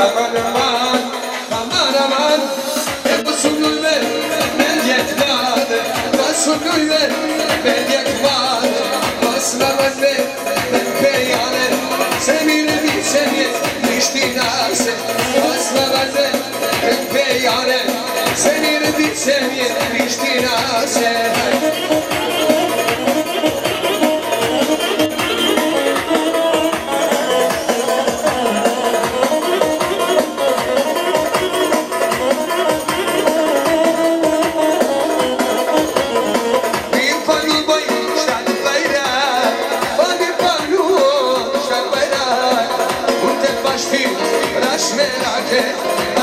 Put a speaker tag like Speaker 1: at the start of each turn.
Speaker 1: aman aman, aman aman. Resulü ver, ben yetmadı. Resulü ver, ben yetmadı. Aslama ben peyane, semir bir semir, iştinası. Aslama ben peyane, semir bir semir, iştinası. Raş melake